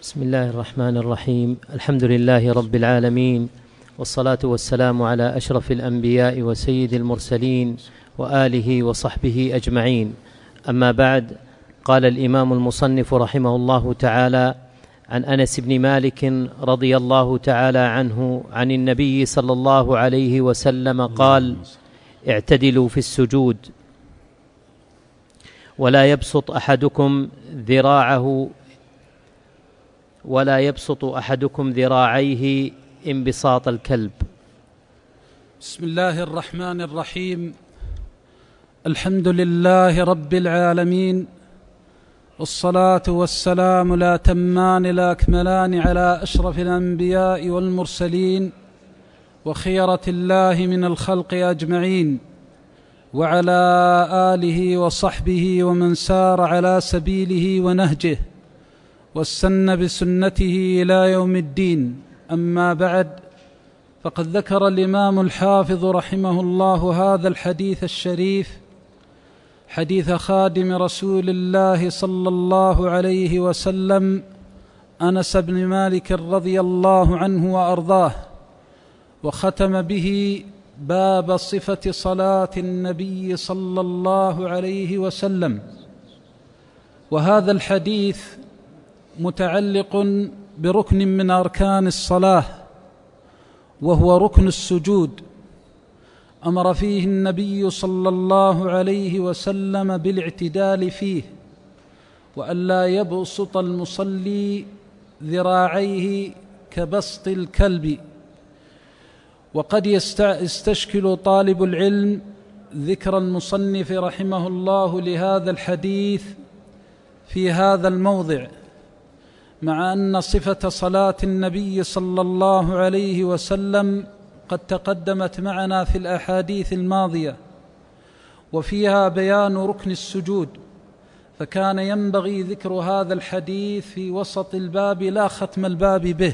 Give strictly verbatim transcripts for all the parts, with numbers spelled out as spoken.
بسم الله الرحمن الرحيم. الحمد لله رب العالمين، والصلاة والسلام على أشرف الأنبياء وسيد المرسلين وآله وصحبه أجمعين. أما بعد، قال الإمام المصنف رحمه الله تعالى عن أنس بن مالك رضي الله تعالى عنه عن النبي صلى الله عليه وسلم قال: اعتدلوا في السجود، ولا يبسط أحدكم ذراعه ولا يبسط أحدكم ذراعيه انبساط الكلب. بسم الله الرحمن الرحيم. الحمد لله رب العالمين، والصلاة والسلام لا تمان لا أكملان على أشرف الأنبياء والمرسلين وخيرة الله من الخلق أجمعين، وعلى آله وصحبه ومن سار على سبيله ونهجه واستنى بسنته إلى يوم الدين. أما بعد، فقد ذكر الإمام الحافظ رحمه الله هذا الحديث الشريف، حديث خادم رسول الله صلى الله عليه وسلم أنس بن مالك رضي الله عنه وأرضاه، وختم به باب صفة صلاة النبي صلى الله عليه وسلم. وهذا الحديث متعلق بركن من أركان الصلاة، وهو ركن السجود. أمر فيه النبي صلى الله عليه وسلم بالاعتدال فيه، وألا يبسط المصلي ذراعيه كبسط الكلب. وقد يستشكل طالب العلم ذكر المصنف رحمه الله لهذا الحديث في هذا الموضع، مع أن صفة صلاة النبي صلى الله عليه وسلم قد تقدمت معنا في الأحاديث الماضية، وفيها بيان ركن السجود، فكان ينبغي ذكر هذا الحديث في وسط الباب لا ختم الباب به.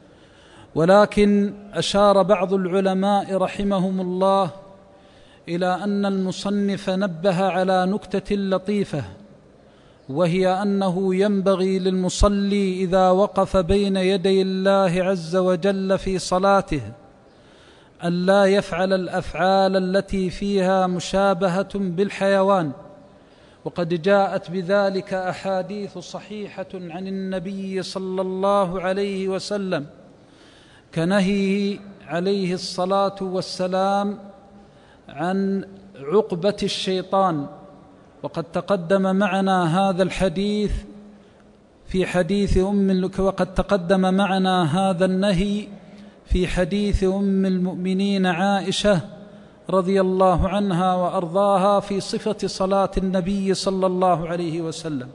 ولكن أشار بعض العلماء رحمهم الله إلى أن المصنف نبه على نكتة لطيفة، وهي أنه ينبغي للمصلي إذا وقف بين يدي الله عز وجل في صلاته أن لا يفعل الأفعال التي فيها مشابهة بالحيوان، وقد جاءت بذلك أحاديث صحيحة عن النبي صلى الله عليه وسلم، كنهيه عليه الصلاة والسلام عن عقبة الشيطان. وقد تقدم معنا هذا الحديث في حديث أم وقد تقدم معنا هذا النهي في حديث أم المؤمنين عائشة رضي الله عنها وأرضاها في صفة صلاة النبي صلى الله عليه وسلم.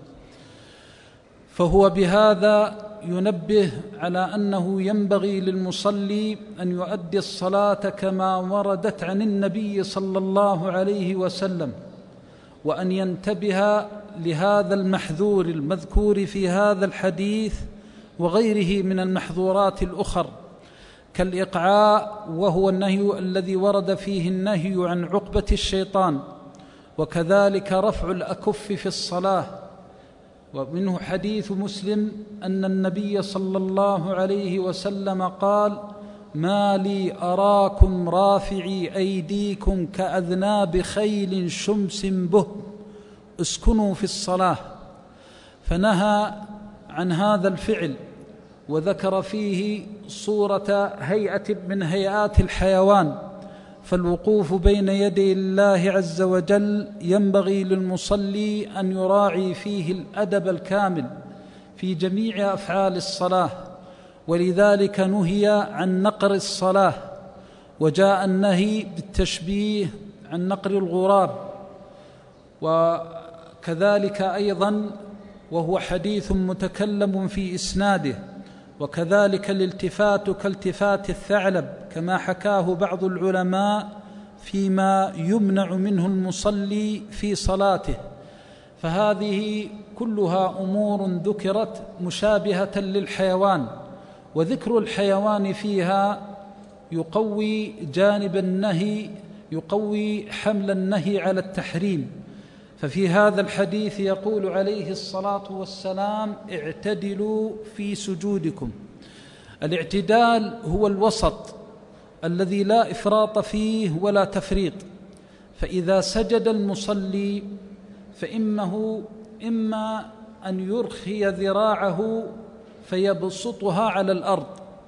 فهو بهذا ينبه على أنه ينبغي للمصلي أن يؤدي الصلاة كما وردت عن النبي صلى الله عليه وسلم، وأن ينتبه لهذا المحذور المذكور في هذا الحديث وغيره من المحظورات الأخر، كالإقعاء، وهو النهي الذي ورد فيه النهي عن عقبة الشيطان، وكذلك رفع الأكف في الصلاة. ومنه حديث مسلم أن النبي صلى الله عليه وسلم قال: ما لي أراكم رافعي أيديكم كأذناب خيل شمس به، اسكنوا في الصلاة. فنهى عن هذا الفعل، وذكر فيه صورة هيئة من هيئات الحيوان. فالوقوف بين يدي الله عز وجل ينبغي للمصلي أن يراعي فيه الأدب الكامل في جميع أفعال الصلاة، ولذلك نهي عن نقر الصلاة، وجاء النهي بالتشبيه عن نقر الغراب. وكذلك أيضا، وهو حديث متكلم في إسناده، وكذلك الالتفات كالتفات الثعلب، كما حكاه بعض العلماء فيما يمنع منه المصلي في صلاته. فهذه كلها أمور ذكرت مشابهة للحيوان، وذكر الحيوان فيها يقوي جانب النهي، يقوي حمل النهي على التحريم. ففي هذا الحديث يقول عليه الصلاة والسلام: اعتدلوا في سجودكم. الاعتدال هو الوسط الذي لا إفراط فيه ولا تفريط. فإذا سجد المصلي فإنه إما أن يرخي ذراعه فيبسطها على الأرض،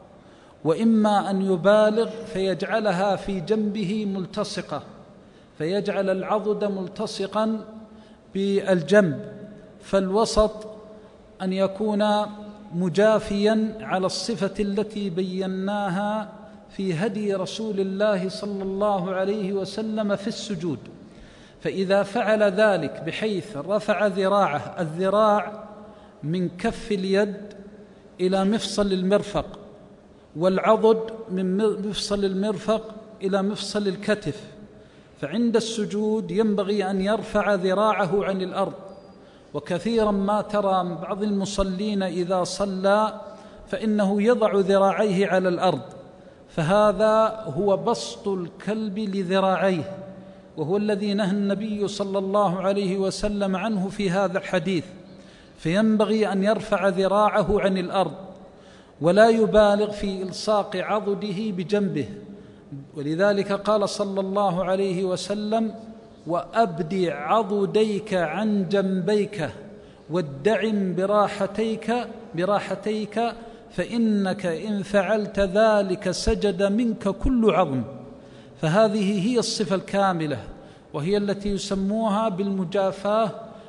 وإما أن يبالغ فيجعلها في جنبه ملتصقة، فيجعل العضد ملتصقا بالجنب. فالوسط أن يكون مجافيا على الصفة التي بيناها في هدي رسول الله صلى الله عليه وسلم في السجود. فإذا فعل ذلك بحيث رفع ذراعه، الذراع من كف اليد إلى مفصل المرفق، والعضد من مفصل المرفق إلى مفصل الكتف، فعند السجود ينبغي أن يرفع ذراعه عن الأرض. وكثيرا ما ترى من بعض المصلين إذا صلى فإنه يضع ذراعيه على الأرض، فهذا هو بسط الكلب لذراعيه، وهو الذي نهى النبي صلى الله عليه وسلم عنه في هذا الحديث. فينبغي أن يرفع ذراعه عن الأرض ولا يبالغ في إلصاق عضده بجنبه. ولذلك قال صلى الله عليه وسلم: وأبدي عضديك عن جنبيك وادعم براحتيك براحتيك فإنك إن فعلت ذلك سجد منك كل عظم. فهذه هي الصفة الكاملة، وهي التي يسموها بالمجافاة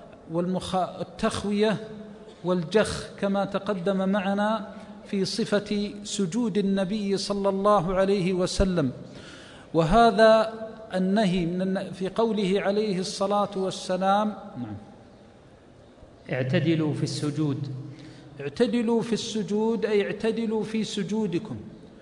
والتخوية والجخ، كما تقدم معنا في صفة سجود النبي صلى الله عليه وسلم. وهذا النهي من في قوله عليه الصلاة والسلام: نعم. اعتدلوا في السجود. اعتدلوا في السجود أي اعتدلوا في سجودكم،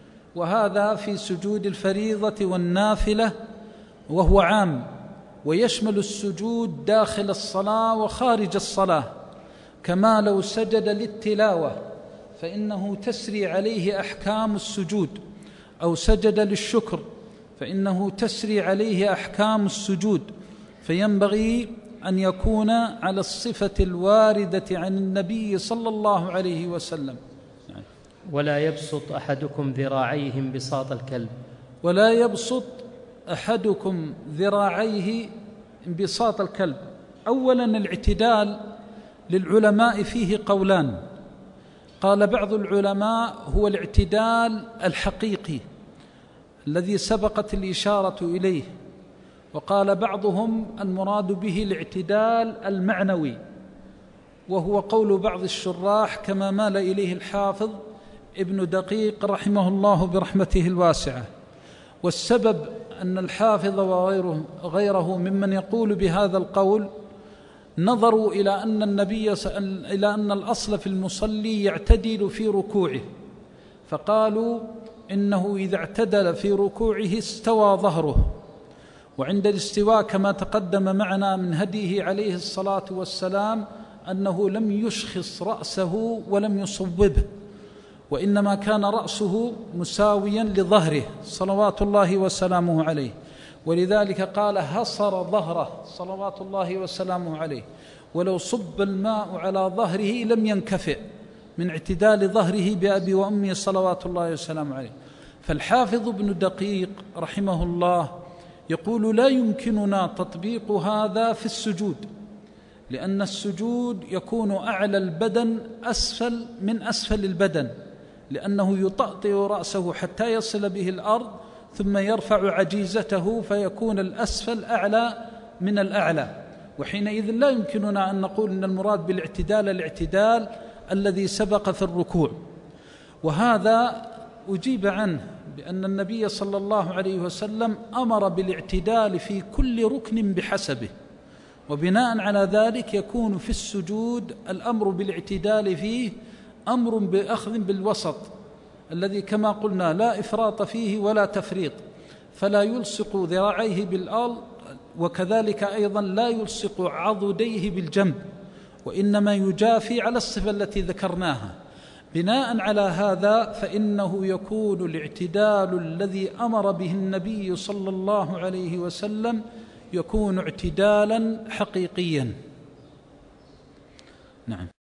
وهذا في سجود الفريضة والنافلة، وهو عام ويشمل السجود داخل الصلاة وخارج الصلاة. كما لو سجد للتلاوة فإنه تسري عليه أحكام السجود، أو سجد للشكر فإنه تسري عليه أحكام السجود. فينبغي أن يكون على الصفة الواردة عن النبي صلى الله عليه وسلم. ولا يبسط أحدكم ذراعيه انبساط الكلب. ولا يبسط أحدكم ذراعيه انبساط الكلب. أولا، الاعتدال للعلماء فيه قولان. قال بعض العلماء هو الاعتدال الحقيقي الذي سبقت الإشارة إليه، وقال بعضهم المراد به الاعتدال المعنوي، وهو قول بعض الشراح كما مال إليه الحافظ ابن دقيق رحمه الله برحمته الواسعة. والسبب أن الحافظ وغيره غيره ممن يقول بهذا القول نظروا إلى أن النبي إلى أن الأصل في المصلي يعتدل في ركوعه، فقالوا إنه إذا اعتدل في ركوعه استوى ظهره، وعند الاستواء كما تقدم معنا من هديه عليه الصلاة والسلام أنه لم يشخص رأسه ولم يصوبه، وإنما كان رأسه مساويا لظهره صلوات الله وسلامه عليه. ولذلك قال هصر ظهره صلوات الله وسلامه عليه، ولو صب الماء على ظهره لم ينكفئ من اعتدال ظهره بأبي وأمي صلوات الله وسلامه عليه. فالحافظ ابن دقيق رحمه الله يقول لا يمكننا تطبيق هذا في السجود، لأن السجود يكون أعلى البدن أسفل من أسفل البدن، لأنه يطأطئ رأسه حتى يصل به الأرض ثم يرفع عجيزته فيكون الأسفل أعلى من الأعلى. وحينئذ لا يمكننا أن نقول أن المراد بالاعتدال الاعتدال الذي سبق في الركوع. وهذا أجيب عنه بأن النبي صلى الله عليه وسلم أمر بالاعتدال في كل ركن بحسبه، وبناء على ذلك يكون في السجود الأمر بالاعتدال فيه أمر بأخذ بالوسط الذي كما قلنا لا إفراط فيه ولا تفريط، فلا يلصق ذراعيه بالأرض، وكذلك أيضا لا يلصق عضديه بالجنب، وإنما يجافي على الصفة التي ذكرناها. بناء على هذا فإنه يكون الاعتدال الذي أمر به النبي صلى الله عليه وسلم يكون اعتدالا حقيقيا. نعم.